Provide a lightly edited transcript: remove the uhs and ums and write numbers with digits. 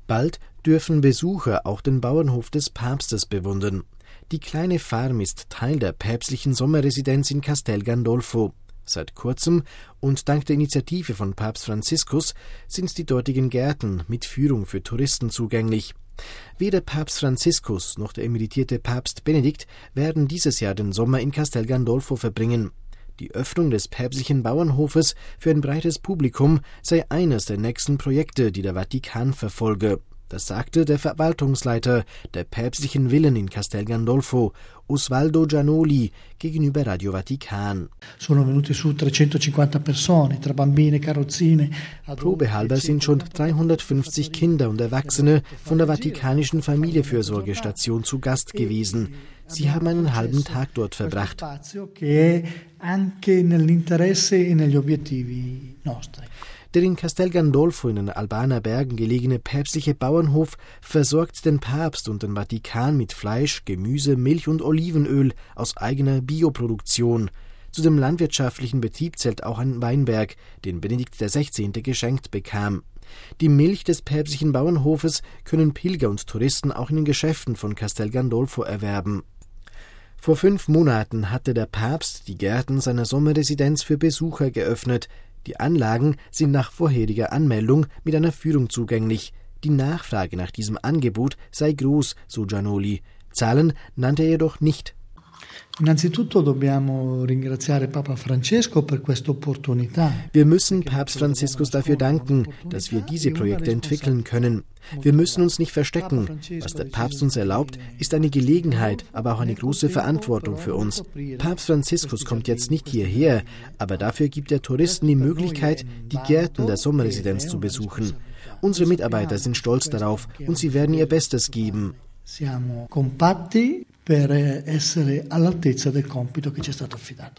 Bald dürfen Besucher auch den Bauernhof des Papstes bewundern. Die kleine Farm ist Teil der päpstlichen Sommerresidenz in Castel Gandolfo. Seit kurzem und dank der Initiative von Papst Franziskus sind die dortigen Gärten mit Führung für Touristen zugänglich. Weder Papst Franziskus noch der emeritierte Papst Benedikt werden dieses Jahr den Sommer in Castel Gandolfo verbringen. Die Öffnung des päpstlichen Bauernhofes für ein breites Publikum sei eines der nächsten Projekte, die der Vatikan verfolge. Das sagte der Verwaltungsleiter der päpstlichen Villen in Castel Gandolfo, Osvaldo Gianoli, gegenüber Radio Vatikan. Probehalber sind schon 350 Kinder und Erwachsene von der Vatikanischen Familienfürsorgestation zu Gast gewesen. Sie haben einen halben Tag dort verbracht. Der in Castel Gandolfo in den Albaner Bergen gelegene päpstliche Bauernhof versorgt den Papst und den Vatikan mit Fleisch, Gemüse, Milch und Olivenöl aus eigener Bioproduktion. Zu dem landwirtschaftlichen Betrieb zählt auch ein Weinberg, den Benedikt XVI. Geschenkt bekam. Die Milch des päpstlichen Bauernhofes können Pilger und Touristen auch in den Geschäften von Castel Gandolfo erwerben. Vor 5 Monaten hatte der Papst die Gärten seiner Sommerresidenz für Besucher geöffnet. Die Anlagen sind nach vorheriger Anmeldung mit einer Führung zugänglich. Die Nachfrage nach diesem Angebot sei groß, so Gianoli. Zahlen nannte er jedoch nicht. Wir müssen Papst Franziskus dafür danken, dass wir diese Projekte entwickeln können. Wir müssen uns nicht verstecken. Was der Papst uns erlaubt, ist eine Gelegenheit, aber auch eine große Verantwortung für uns. Papst Franziskus kommt jetzt nicht hierher, aber dafür gibt er Touristen die Möglichkeit, die Gärten der Sommerresidenz zu besuchen. Unsere Mitarbeiter sind stolz darauf und sie werden ihr Bestes geben. Siamo compatti per essere all'altezza del compito che ci è stato affidato.